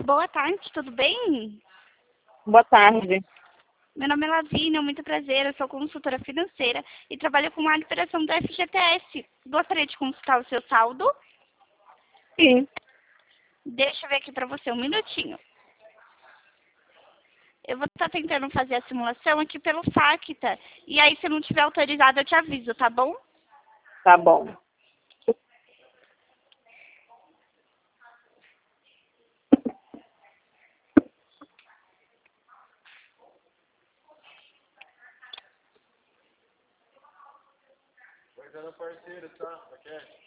Boa tarde, tudo bem? Boa tarde. Meu nome é Lavínia, muito prazer, eu sou consultora financeira e trabalho com a liberação do FGTS. Gostaria de consultar o seu saldo? Sim, Deixa eu ver aqui para você, um minutinho. Eu vou estar tentando fazer a simulação aqui pelo Facta. E aí, se não tiver autorizado, eu te aviso, tá bom? tá bom. Vai dando parceiro, tá? Ok?